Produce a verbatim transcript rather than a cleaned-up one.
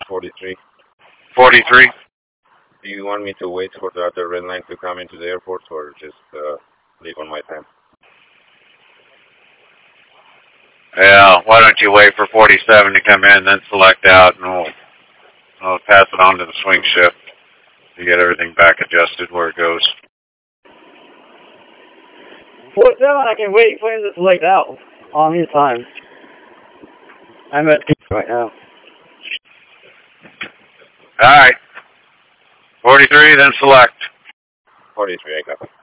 forty-three. forty-three? Do you want me to wait for the other red line to come into the airport or just uh, leave on my time? Yeah, why don't you wait for forty-seven to come in, then select out, and we'll, we'll pass it on to the swing shift to get everything back adjusted where it goes. forty-seven, I can wait for him to select out on his time. I'm at peak right now. Alright. forty-three, then select. forty-three, I got it.